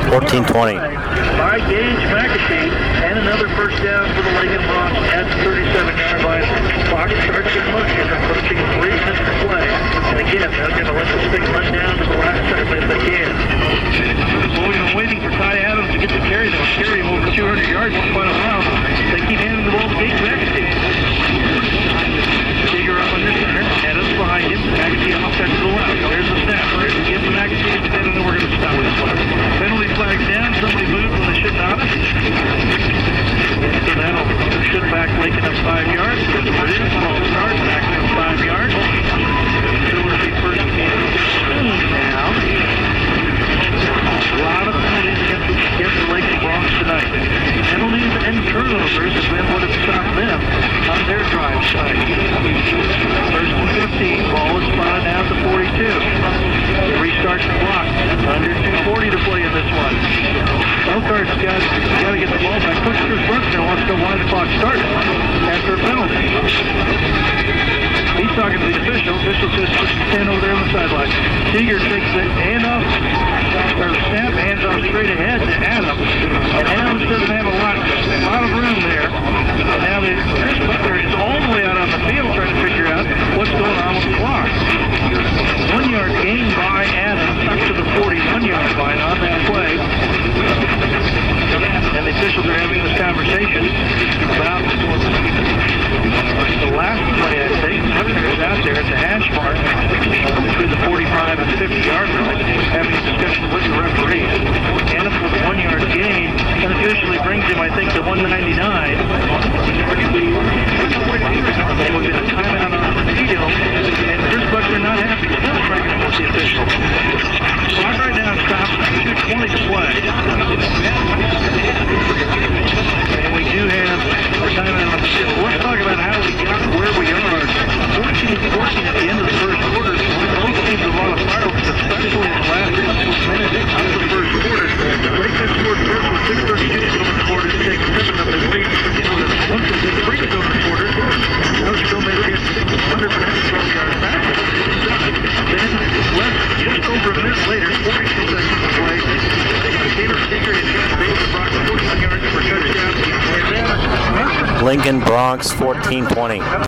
14-20. By Gage McAtee, and another first down for the Lincoln Bronx at the 37-yard line. Clock starts in motion, approaching 3 minutes to play. And again, they're going to let this thing run down to the last second if they can. Boyd waiting for Ty Adams to get the carry. They'll carry him over 200 yards in quite a while. They keep handing the ball to Gage McAtee. Digger up on this center. Adams behind him. McAtee offset to the left. There's the snap. Gives the McAtee. They don't know we're going to stop this one. Penalty flags down. Somebody moved when they should not. So that'll should back Lincoln up 5 yards. It is. Ball start. Back up 5 yards. So it'll be first and 15 now. A lot of penalties against the Lincoln Bronx tonight. Penalties and turnovers have been what have stopped them on their drive side. First and 15. Ball is spotted down to 42. Restart the clock. Under 2:40 to play in this one. Elkhardt's got to get the ball back. Coach Chris Bruckner wants to go why the clock started after a penalty. He's talking to the official. Official says stand over there on the sideline. Seeger takes the handoff, or the snap, hands off straight ahead to Adams. And Adams doesn't have a lot of room there. And now Chris Butler is all the way out on the field trying to figure out what's going on with the clock. 1 yard gain by Adams up to the 41-yard line on that play. And the officials are having this conversation about the last play, I think. Butler is out there at the hash mark between the 45 and 50-yard line, having a discussion with the referee. Adams with a 1 yard gain and officially brings him, I think, to 199. They will get a timeout on the field, and Chris Butler not happy. Still arguing with the official. Clock right now stops. 2:20 to play. And we do have a timeout on the field. Let's talk about how we got where we are. 14-14 at the end of the first quarter. Both teams a lot of fireworks, especially in the last couple of minutes of the first quarter. Lincoln scored first with 6:32 to go in the quarter to take 7 of the lead. Once it's in 3 to go in the quarter, Coach Gomez gets 112 yards back. Then, just over a minute later, 42 seconds to play. Taylor Seeger and John Bates brought 41 yards for touchdown. Lincoln Bronx 14-20.